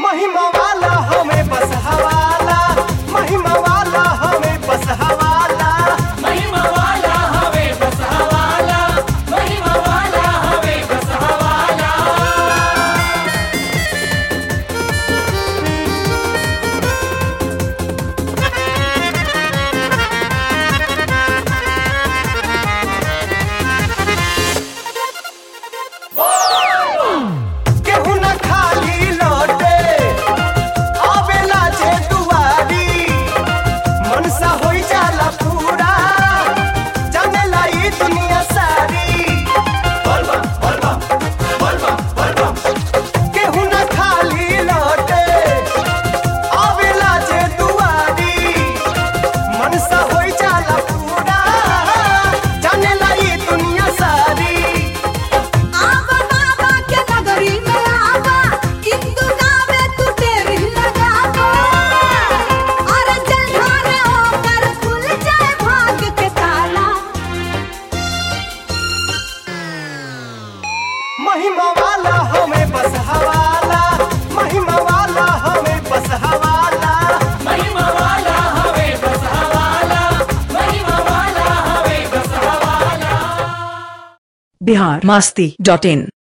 महिमा वाला हमें बस हवाला, महिमा वाला हमें बस हवाला, महिमा वाला हमें बस हवाला, महिमा वाला हमें बस हवाला। केहू न खाली लौटे आवेला जे दुआरी, मनसा होई जाला पूरा जानेला ई दुनिया सारी। बलबम बलबम बलबम बलबम, केहू न खाली लौटे आवेला जे दुआरी, मनसा होई जाला पूरा जानेला ई दुनिया सारी। आवा बाबा के नगरी में आवा, इंदु गावे तू तेरी लगावा, और जलधारे होकर खुल जाए भाग के ताला। महिमा वाला हमें बस हवाला, महिमा वाला हमें बस हवाला, महिमा वाला हमें बस हवाला, महिमा वाला हमें बस हवाला। biharmasti.in